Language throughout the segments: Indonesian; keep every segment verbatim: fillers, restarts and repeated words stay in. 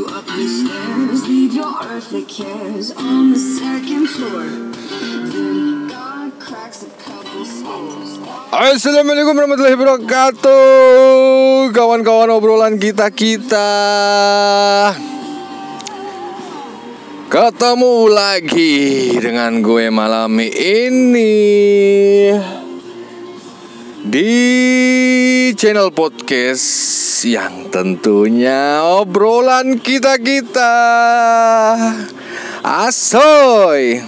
you up the stairs, leave your earthly cares on the second floor. Then God cracks a couple scores. Assalamualaikum warahmatullahi wabarakatuh. Kawan-kawan obrolan kita-kita, ketemu lagi dengan gue malam ini di channel podcast yang tentunya obrolan kita-kita. Asoy.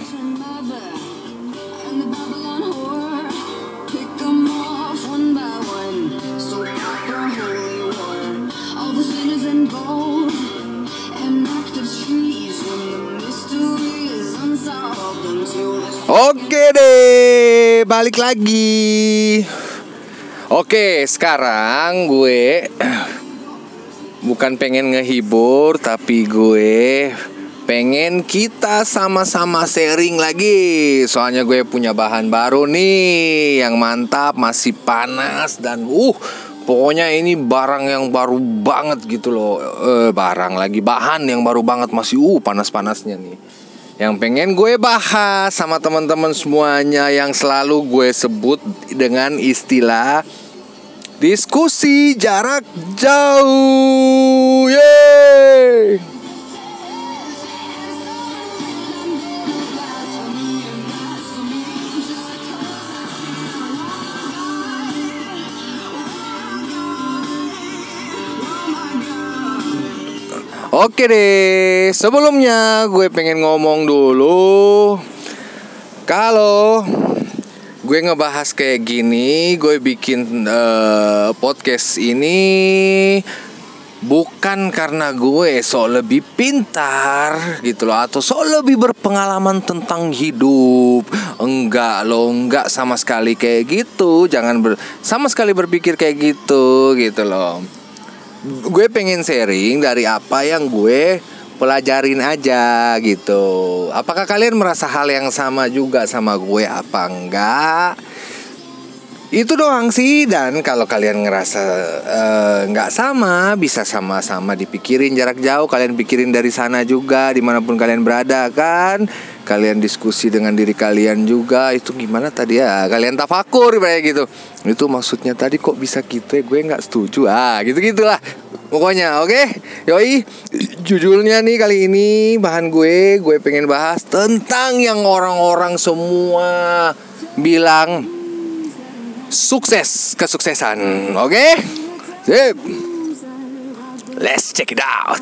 Oke deh, balik lagi. Oke, sekarang gue bukan pengen ngehibur, tapi gue pengen kita sama-sama sharing lagi. Soalnya gue punya bahan baru nih yang mantap, masih panas dan uh pokoknya ini barang yang baru banget gitu loh. Eh, barang lagi bahan yang baru banget, masih uh panas-panasnya nih. Yang pengen gue bahas sama teman-teman semuanya, yang selalu gue sebut dengan istilah diskusi jarak jauh. Yeay. Oke deh, sebelumnya gue pengen ngomong dulu. Kalau gue ngebahas kayak gini, gue bikin uh, podcast ini bukan karena gue sok lebih pintar gitu loh, atau sok lebih berpengalaman tentang hidup. Enggak loh, enggak sama sekali kayak gitu. Jangan ber, sama sekali berpikir kayak gitu gitu loh. Gue pengen sharing dari apa yang gue pelajarin aja gitu. Apakah kalian merasa hal yang sama juga sama gue apa enggak? Itu doang sih. Dan kalau kalian ngerasa uh, nggak sama, bisa sama-sama dipikirin jarak jauh. Kalian pikirin dari sana juga, dimanapun kalian berada kan. Kalian diskusi dengan diri kalian juga. Itu gimana tadi ya? Kalian tafakur kayak gitu. Itu maksudnya tadi kok bisa gitu ya? Gue nggak setuju. Ah, gitu-gitulah pokoknya. Oke, okay? Yoi, judulnya nih kali ini bahan gue, gue pengen bahas tentang yang orang-orang semua bilang sukses, kesuksesan. Oke, okay? Sip. Let's check it out.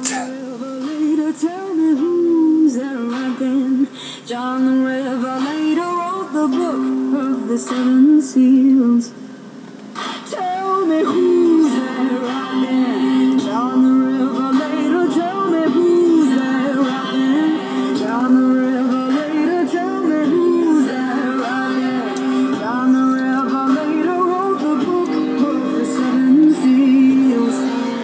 John the Revelator wrote the book of the seven seals. Tell me who's there out there. John the Revelator, tell me who's there out there. John the Revelator, tell me who's there out there. John the Revelator wrote the book of the seven seals.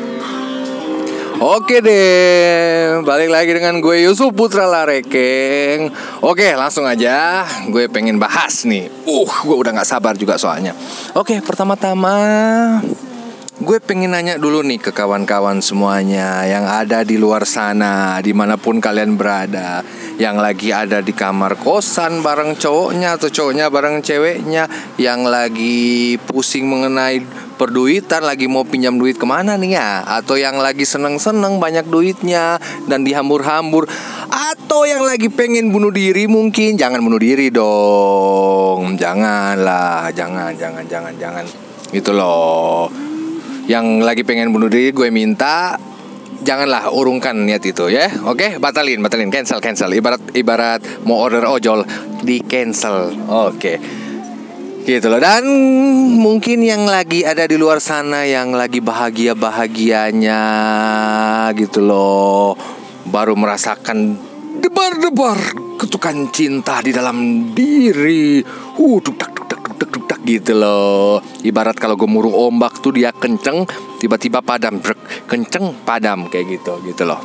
Oke deh, balik lagi dengan gue Yusuf Putra Larekeng. Oke, langsung aja gue pengen bahas nih. Uh, gue udah gak sabar juga soalnya. Oke, pertama-tama gue pengen nanya dulu nih ke kawan-kawan semuanya yang ada di luar sana, dimanapun kalian berada, yang lagi ada di kamar kosan bareng cowoknya atau cowoknya bareng ceweknya, yang lagi pusing mengenai perduitan, lagi mau pinjam duit kemana nih ya, atau yang lagi seneng-seneng banyak duitnya dan dihambur-hambur, atau yang lagi pengen bunuh diri mungkin. Jangan bunuh diri dong, janganlah, jangan, jangan, jangan, jangan, gitu loh. Yang lagi pengen bunuh diri gue minta janganlah urungkan niat itu ya. Oke, batalin, batalin, cancel, cancel. Ibarat ibarat mau order ojol, di cancel. Oke, gitu loh. Dan mungkin yang lagi ada di luar sana, yang lagi bahagia-bahagianya gitu loh, baru merasakan debar-debar ketukan cinta di dalam diri. Uh, duk dak duk dak duk dak duk dak gitu loh. Ibarat kalau gemuruh ombak tuh dia kenceng, tiba-tiba padam, brek, kenceng padam kayak gitu, gitu loh.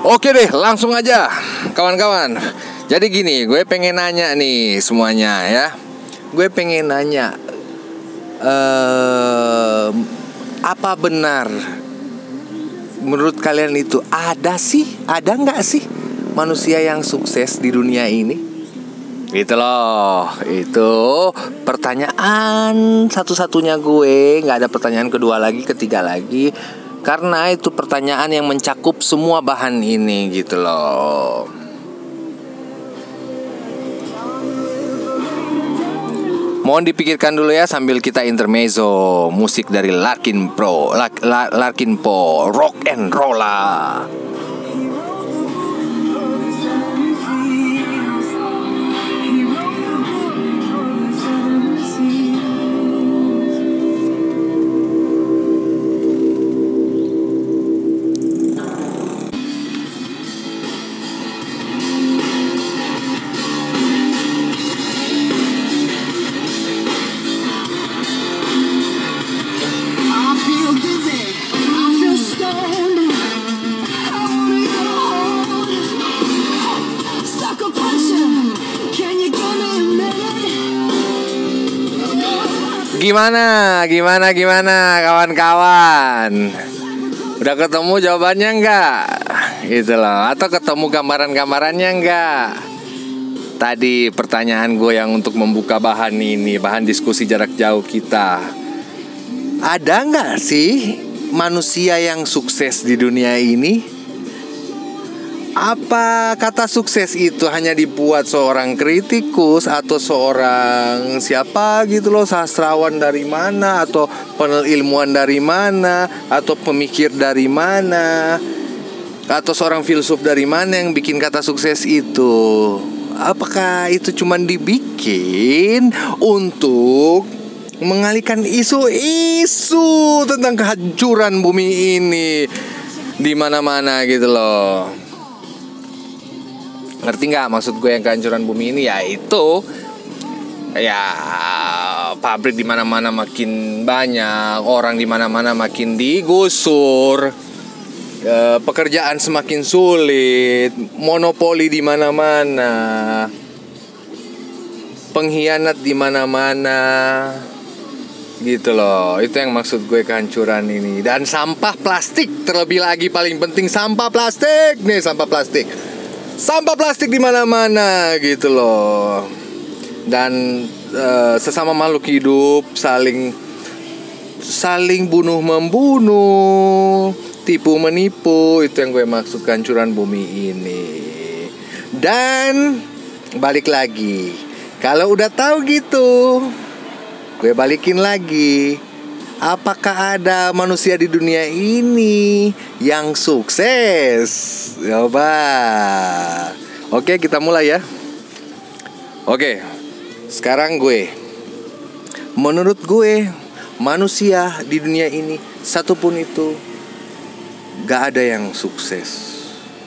Oke deh, langsung aja kawan-kawan. Jadi gini, gue pengen nanya nih semuanya ya. Gue pengen nanya, eh, apa benar menurut kalian itu ada sih, ada nggak sih manusia yang sukses di dunia ini? Gitu loh. Itu pertanyaan satu-satunya gue. Nggak ada pertanyaan kedua lagi, ketiga lagi. Karena itu pertanyaan yang mencakup semua bahan ini gitu loh. Mohon dipikirkan dulu ya sambil kita intermezzo. Musik dari Larkin Pro, La- La- Larkin Po, Rock and Rolla. I feel dizzy, I feel stoned. I wanna get a hold. Sucker puncher, can you give me a minute? Gimana, gimana, gimana kawan-kawan? Udah ketemu jawabannya nggak? Gitu loh. Atau ketemu gambaran-gambarannya nggak? Tadi pertanyaan gue yang untuk membuka bahan ini, bahan diskusi jarak jauh kita. Ada nggak sih manusia yang sukses di dunia ini? Apa kata sukses itu hanya dibuat seorang kritikus atau seorang siapa gitu loh, sastrawan dari mana, atau penilmuan dari mana, atau pemikir dari mana, atau seorang filsuf dari mana yang bikin kata sukses itu? Apakah itu cuma dibikin untuk mengalihkan isu-isu tentang kehancuran bumi ini di mana-mana gitu loh? Ngerti nggak maksud gue yang kehancuran bumi ini? Ya itu, ya pabrik di mana-mana makin banyak, orang di mana-mana makin digusur, e, pekerjaan semakin sulit, monopoli di mana-mana, pengkhianat di mana-mana, gitu loh. Itu yang maksud gue kehancuran ini. Dan sampah plastik terlebih lagi, paling penting sampah plastik nih, sampah plastik. Sampah plastik di mana-mana gitu loh. Dan e, sesama makhluk hidup saling saling bunuh membunuh, tipu menipu, itu yang gue maksud kehancuran bumi ini. Dan balik lagi, kalau udah tahu gitu, gue balikin lagi. Apakah ada manusia di dunia ini yang sukses? Coba. Oke, kita mulai ya. Oke, sekarang gue, menurut gue, manusia di dunia ini satupun itu gak ada yang sukses.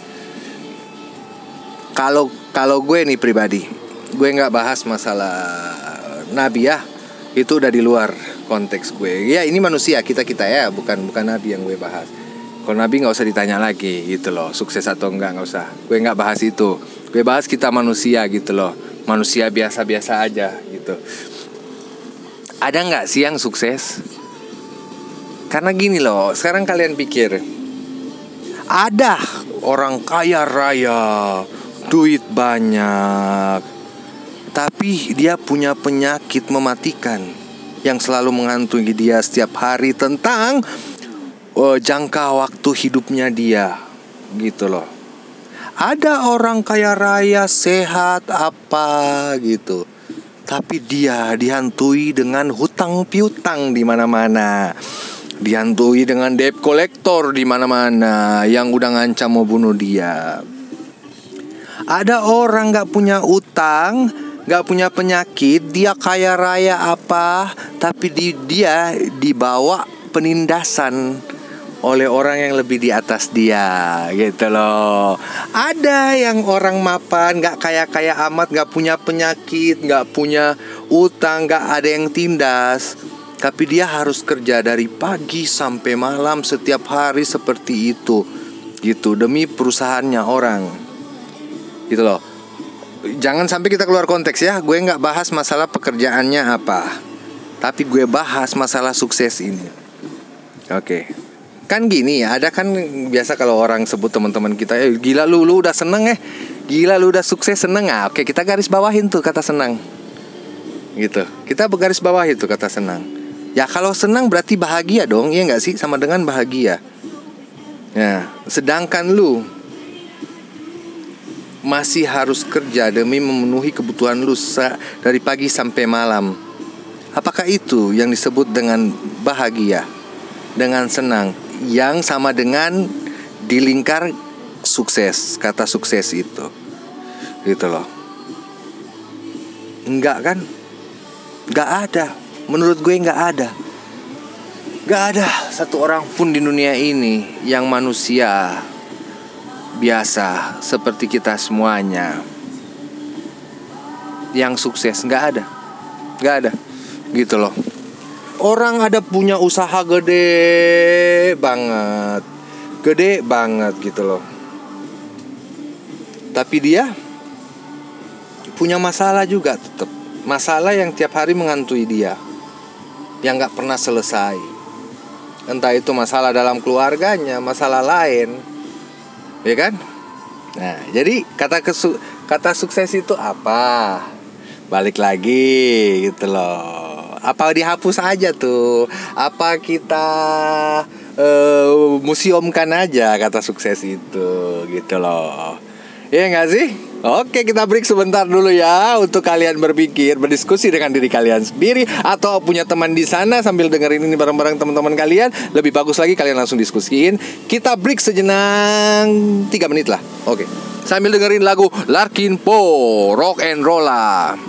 Kalau kalau gue nih pribadi, gue nggak bahas masalah nabi ya. Itu udah di luar konteks gue. Ya ini manusia kita-kita ya, bukan bukan nabi yang gue bahas. Kalau nabi nggak usah ditanya lagi gitu loh, sukses atau enggak, nggak usah. Gue nggak bahas itu. Gue bahas kita manusia gitu loh, manusia biasa-biasa aja gitu. Ada nggak sih yang sukses? Karena gini loh, sekarang kalian pikir, ada orang kaya raya, duit banyak, tapi dia punya penyakit mematikan yang selalu menghantui dia setiap hari tentang uh, jangka waktu hidupnya dia, gitu loh. Ada orang kaya raya, sehat apa gitu, tapi dia dihantui dengan hutang piutang di mana-mana, dihantui dengan debt collector di mana-mana yang udah ngancam mau bunuh dia. Ada orang gak punya utang, gak punya penyakit, dia kaya raya apa, tapi di, dia dibawa penindasan oleh orang yang lebih di atas dia, gitu loh. Ada yang orang mapan, gak kaya-kaya amat, gak punya penyakit, gak punya utang, gak ada yang tindas, tapi dia harus kerja dari pagi sampai malam setiap hari seperti itu. gitu, demi perusahaannya orang, gitu loh. Jangan sampai kita keluar konteks ya. Gue gak bahas masalah pekerjaannya apa, tapi gue bahas masalah sukses ini. Oke. Kan gini ya, ada kan biasa kalau orang sebut teman-teman kita, eh, gila lu, lu udah seneng eh gila lu udah sukses, seneng. Ah, oke, kita garis bawahin tuh kata senang. Gitu. Kita garis bawahin tuh kata senang. Ya kalau senang berarti bahagia dong, iya gak sih? Sama dengan bahagia. Nah, sedangkan lu masih harus kerja demi memenuhi kebutuhan lu dari pagi sampai malam. Apakah itu yang disebut dengan bahagia, dengan senang, yang sama dengan di lingkar sukses, kata sukses itu, gitu loh? Enggak kan? Enggak ada. Menurut gue enggak ada. Enggak ada satu orang pun di dunia ini yang manusia biasa seperti kita semuanya yang sukses. Enggak ada. Enggak ada. Gitu loh. Orang ada punya usaha gede banget, gede banget gitu loh, tapi dia punya masalah juga tetap. Masalah yang tiap hari menghantui dia, yang gak pernah selesai. Entah itu masalah dalam keluarganya, masalah lain, ya kan? Nah, jadi kata kesu- kata sukses itu apa? Balik lagi gitu loh. Apa dihapus aja tuh? Apa kita uh, museumkan aja kata sukses itu, gitu loh. Iya gak sih? Oke, kita break sebentar dulu ya, untuk kalian berpikir, berdiskusi dengan diri kalian sendiri, atau punya teman di sana sambil dengerin ini bareng-bareng teman-teman kalian. Lebih bagus lagi kalian langsung diskusiin. Kita break sejenak tiga menit lah. Oke, sambil dengerin lagu Larkin Poe, Rock and Rolla.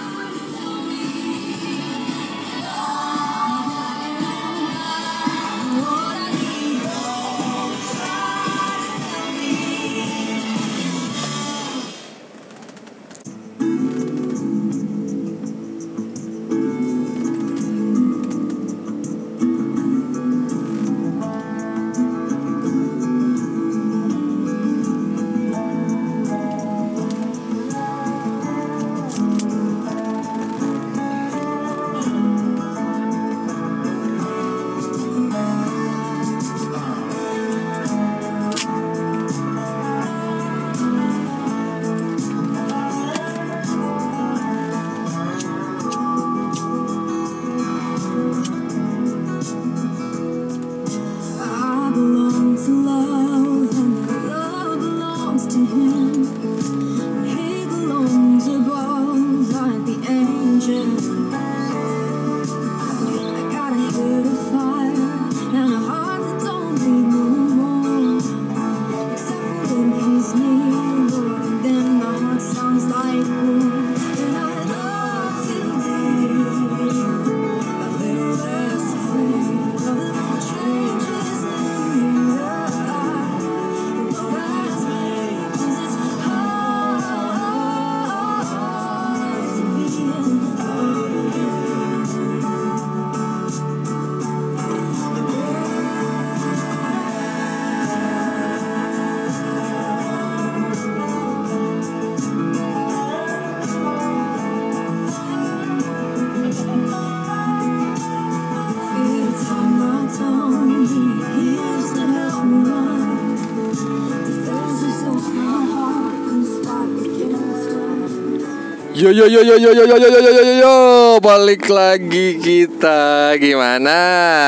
Yo yo yo yo yo yo yo yo yo yo yo balik lagi kita. Gimana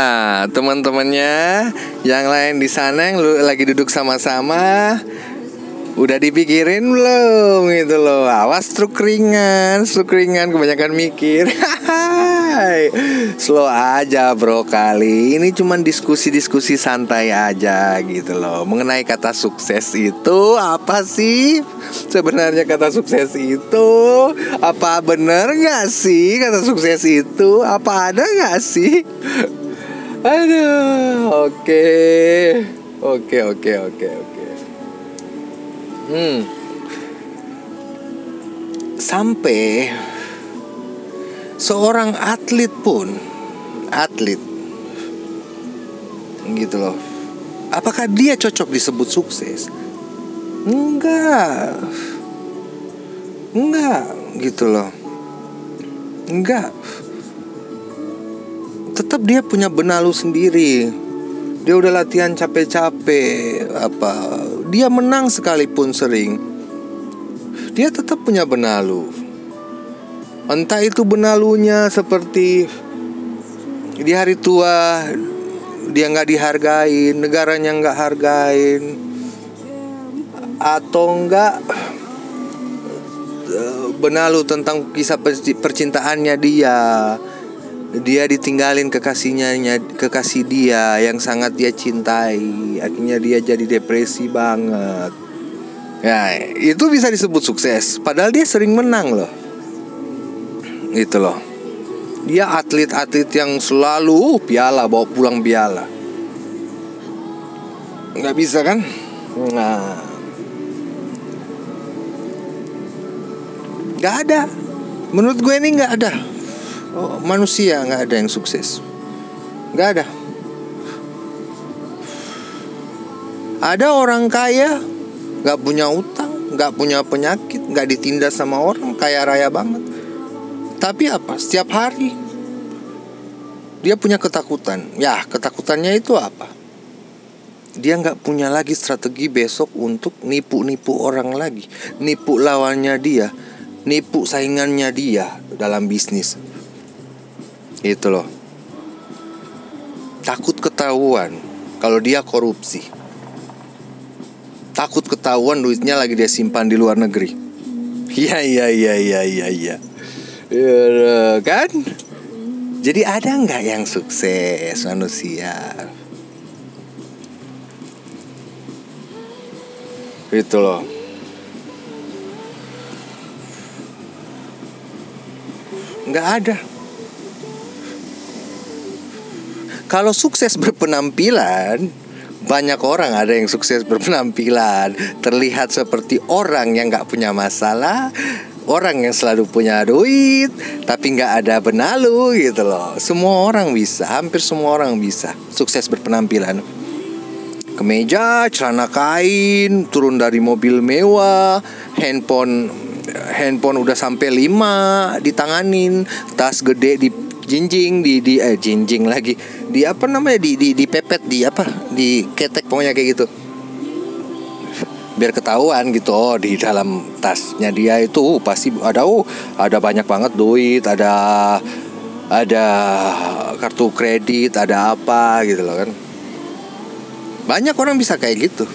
teman-temannya yang lain di sana yang lu lagi duduk sama-sama? Udah dipikirin belum gitu loh? Awas stroke ringan, stroke ringan kebanyakan mikir. Slow aja bro, kali ini cuman diskusi-diskusi santai aja gitu loh. Mengenai kata sukses itu apa sih? Sebenarnya kata sukses itu apa, bener gak sih kata sukses itu? Apa ada gak sih? Aduh, oke. Oke, oke, oke, oke. Hmm. Sampai seorang atlet pun, atlet gitu loh, Apakah dia cocok disebut sukses? Enggak. Enggak gitu loh. Enggak. Tetap dia punya benalu sendiri. Dia udah latihan capek-capek apa. Dia menang sekalipun sering, dia tetap punya benalu. Entah itu benalunya seperti di hari tua dia nggak dihargain, negaranya nggak hargain, atau enggak benalu tentang kisah percintaannya dia. Dia ditinggalin kekasihnya, kekasih dia yang sangat dia cintai. Akhirnya dia jadi depresi banget. Ya, itu bisa disebut sukses. Padahal dia sering menang loh. Itu loh. Dia atlet-atlet yang selalu uh, piala, bawa pulang piala. Nggak bisa kan? Nah, nggak ada. Menurut gue ini nggak ada. Oh, manusia nggak ada yang sukses. Nggak ada. Ada orang kaya nggak punya utang, nggak punya penyakit, nggak ditindas sama orang, kaya raya banget. Tapi apa? Setiap hari dia punya ketakutan. Ya, ketakutannya itu apa? Dia nggak punya lagi strategi besok untuk nipu-nipu orang lagi, nipu lawannya dia, nipu saingannya dia dalam bisnis. Itu loh. Takut ketahuan kalau dia korupsi. Takut ketahuan duitnya lagi dia simpan di luar negeri. Iya iya iya iya iya iya. Ya, kan? Jadi ada nggak yang sukses manusia? Itu loh. Nggak ada. Kalau sukses berpenampilan, banyak orang ada yang sukses berpenampilan, terlihat seperti orang yang gak punya masalah, orang yang selalu punya duit, tapi gak ada benalu gitu loh. Semua orang bisa, hampir semua orang bisa sukses berpenampilan. Kemeja, celana kain, turun dari mobil mewah, handphone handphone udah sampai lima ditanganin, tas gede di jinjing di di eh jinjing lagi di apa namanya di di di pepet di apa di ketek pokoknya kayak gitu, biar ketahuan gitu. Oh, di dalam tasnya dia itu uh, pasti ada uh ada banyak banget duit, ada ada kartu kredit, ada apa gitu loh kan. Banyak orang bisa kayak gitu.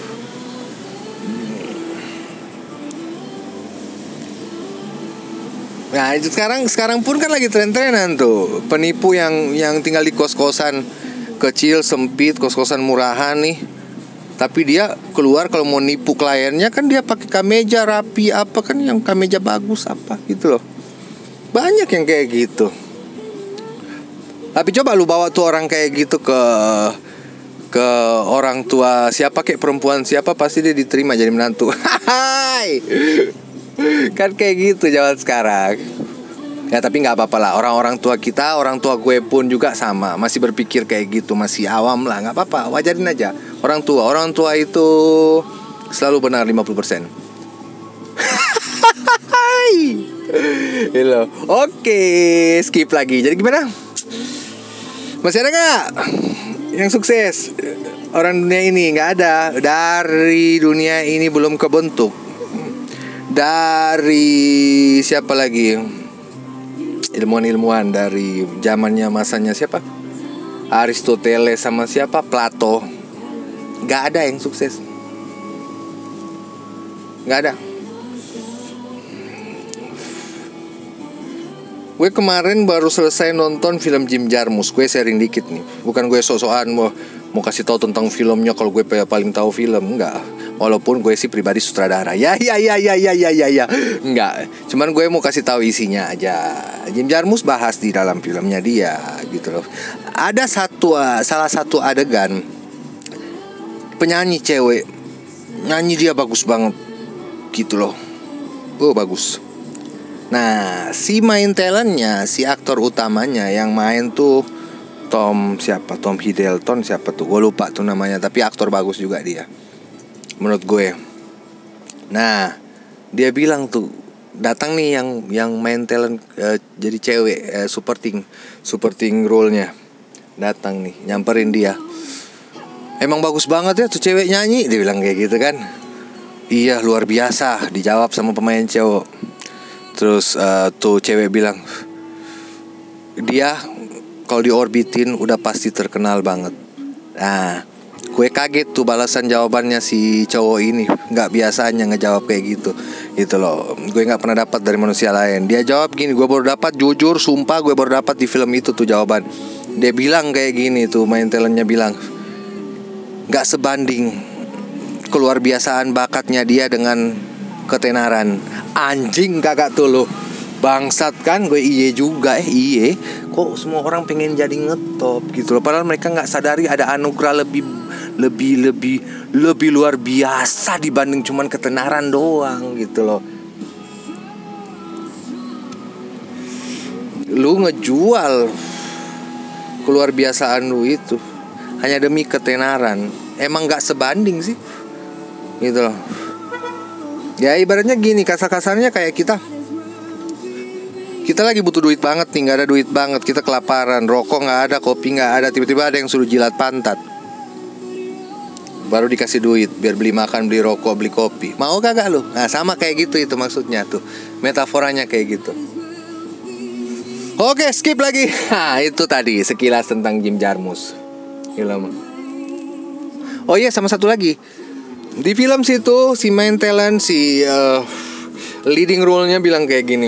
Nah, itu sekarang sekarang pun kan lagi tren-trenan tuh penipu yang yang tinggal di kos-kosan kecil sempit, kos-kosan murahan nih. Tapi dia keluar kalau mau nipu kliennya kan dia pakai kameja rapi apa kan, yang kameja bagus apa gitu loh. Banyak yang kayak gitu. Tapi coba lu bawa tuh orang kayak gitu ke ke orang tua siapa, kayak perempuan siapa, pasti dia diterima jadi menantu. Hai. Kan kayak gitu zaman sekarang. Ya tapi gak apa-apa lah, orang-orang tua kita, orang tua gue pun juga sama, masih berpikir kayak gitu, masih awam lah, gak apa-apa, wajarin aja. Orang tua, orang tua itu selalu benar lima puluh persen. Hai. Hello. Oke, skip lagi. Jadi gimana? Masih ada gak yang sukses? Orang dunia ini gak ada. Dari dunia ini belum kebentuk. Dari siapa lagi? Ilmuwan-ilmuwan dari zamannya masanya siapa? Aristoteles sama siapa? Plato. Gak ada yang sukses. Gak ada. Gue kemarin baru selesai nonton film Jim Jarmusch. Gue sharing dikit nih. Bukan gue sok-sokan mau mau kasih tahu tentang filmnya kalau gue paling tahu film, enggak. Walaupun gue sih pribadi sutradara. Ya ya ya ya ya ya ya ya. Enggak. Cuman gue mau kasih tahu isinya aja. Jim Jarmusch bahas di dalam filmnya dia gitu loh. Ada satu salah satu adegan penyanyi cewek. Nyanyi dia bagus banget gitu loh. Oh, bagus. Nah, si main talentnya, si aktor utamanya yang main tuh Tom siapa Tom Hiddleston siapa tuh, gue lupa tuh namanya, tapi aktor bagus juga dia menurut gue. Nah dia bilang tuh datang nih yang yang main talent uh, jadi cewek uh, supporting supporting role-nya datang nih nyamperin dia. Emang bagus banget ya tuh cewek nyanyi, dia bilang kayak gitu kan. Iya luar biasa, dijawab sama pemain cowok. Terus uh, tuh cewek bilang dia kalau diorbitin udah pasti terkenal banget. Nah gue kaget tuh balasan jawabannya si cowok ini, nggak biasanya ngejawab kayak gitu gitu loh. Gue nggak pernah dapat dari manusia lain. Dia jawab gini, gue baru dapat, jujur sumpah gue baru dapat di film itu tuh jawaban. Dia bilang kayak gini tuh, main talentnya bilang nggak sebanding keluar biasaan bakatnya dia dengan ketenaran. Anjing kakak tuh lo bangsat kan. Gue iye juga eh iye kok semua orang pengen jadi ngetop gitu loh, padahal mereka nggak sadari ada anugerah lebih lebih lebih lebih luar biasa dibanding cuman ketenaran doang gitu loh. Lu ngejual keluar biasaan lu itu hanya demi ketenaran, emang nggak sebanding sih gitu loh. Ya ibaratnya gini, kasar-kasarnya kayak kita Kita lagi butuh duit banget nih, gak ada duit banget, kita kelaparan, rokok gak ada, kopi gak ada, tiba-tiba ada yang suruh jilat pantat, baru dikasih duit biar beli makan, beli rokok, beli kopi. Mau kagak lu? Nah sama kayak gitu itu maksudnya tuh, metaforanya kayak gitu. Oke skip lagi. Nah itu tadi sekilas tentang Jim Jarmusch film. Oh iya sama satu lagi, di film situ si main talent, si uh, leading role-nya bilang kayak gini,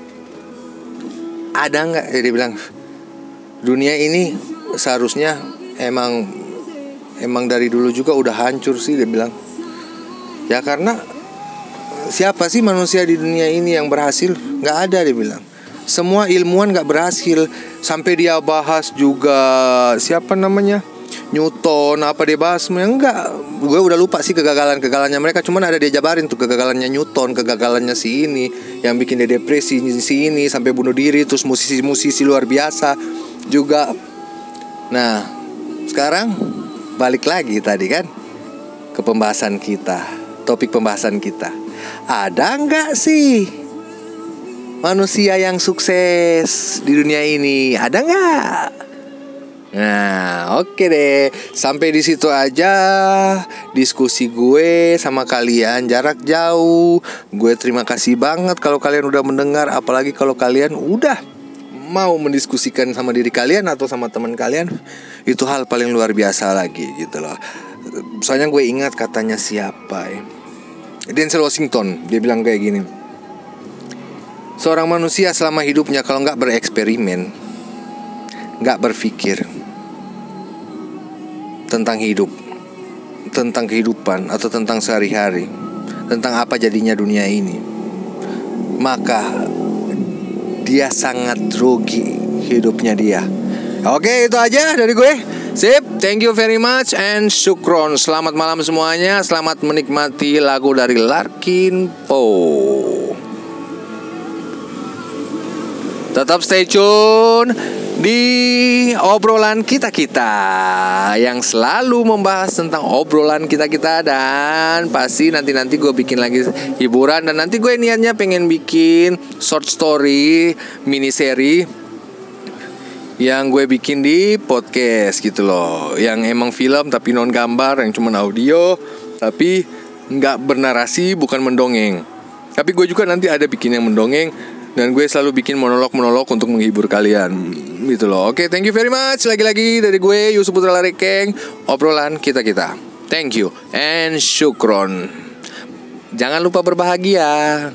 ada nggak? Dia bilang dunia ini seharusnya emang emang dari dulu juga udah hancur sih, dia bilang. Ya karena siapa sih manusia di dunia ini yang berhasil? Nggak ada, dia bilang. Semua ilmuwan nggak berhasil. Sampai dia bahas juga siapa namanya Newton, apa dia bahas? Enggak, gue udah lupa sih kegagalan-kegagalannya mereka. Cuman ada dia jabarin tuh kegagalannya Newton, kegagalannya si ini yang bikin dia depresi, si ini sampai bunuh diri. Terus musisi-musisi luar biasa juga. Nah sekarang balik lagi tadi kan ke pembahasan kita, topik pembahasan kita. Ada nggak sih manusia yang sukses di dunia ini? Ada nggak? Nah, oke okay deh. Sampai di situ aja diskusi gue sama kalian jarak jauh. Gue terima kasih banget kalau kalian udah mendengar, apalagi kalau kalian udah mau mendiskusikan sama diri kalian atau sama teman kalian. Itu hal paling luar biasa lagi gitu loh. Soalnya gue ingat katanya siapa ya, Denzel Washington. Dia bilang kayak gini, seorang manusia selama hidupnya kalau gak bereksperimen, gak berpikir tentang hidup, tentang kehidupan, atau tentang sehari-hari, tentang apa jadinya dunia ini, maka dia sangat rugi hidupnya dia. Oke, itu aja dari gue. Sip, thank you very much and syukron. Selamat malam semuanya. Selamat menikmati lagu dari Larkin Poe. Tetap stay tune di obrolan kita-kita yang selalu membahas tentang obrolan kita-kita. Dan pasti nanti-nanti gue bikin lagi hiburan. Dan nanti gue niatnya pengen bikin short story, mini seri yang gue bikin di podcast gitu loh, yang emang film tapi non gambar, yang cuma audio tapi gak bernarasi, bukan mendongeng. Tapi gue juga nanti ada bikin yang mendongeng. Dan gue selalu bikin monolog-monolog untuk menghibur kalian gitu loh. Oke, thank you very much. Lagi-lagi dari gue Yusuf Putra Larekeng, obrolan kita-kita. Thank you and syukron. Jangan lupa berbahagia.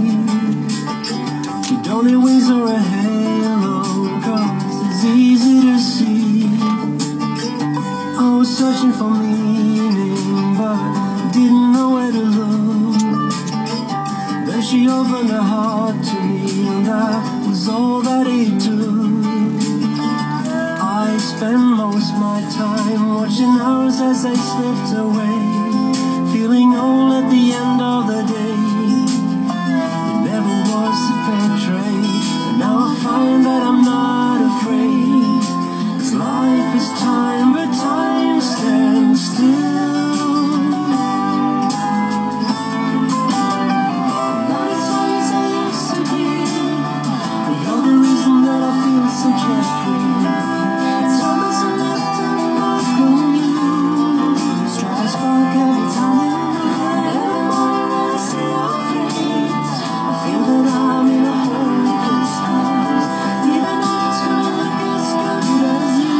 Don't always wear a halo, 'cause it's easy to searching for meaning, but didn't know where to look. Then she opened her heart to me, and that was all that it took. I spent most my time watching hours as they slipped away, feeling old at the end of the day. It never was a fair trade, and now I find that I'm not afraid. 'Cause life is time, but time stands still. Not as long as I used to be, but you're the reason that I feel so carefree. Time doesn't left and I'm not going you. Strike a spark every time you move. Every morning when I see your face, I feel that I'm in a hopeless place. Even though it's gonna look as good as you.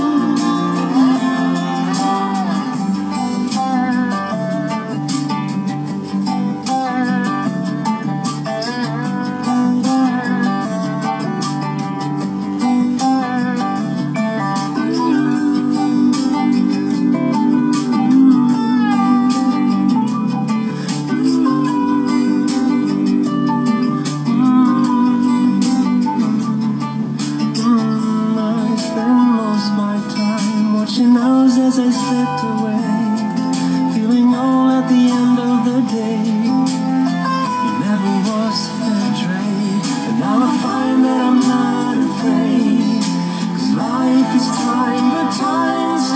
Mm, I spend most my time watching hours as I slipped away, feeling old at the end of the day. It never was a fair trade, and now I find that I'm not afraid. 'Cause life is time, but time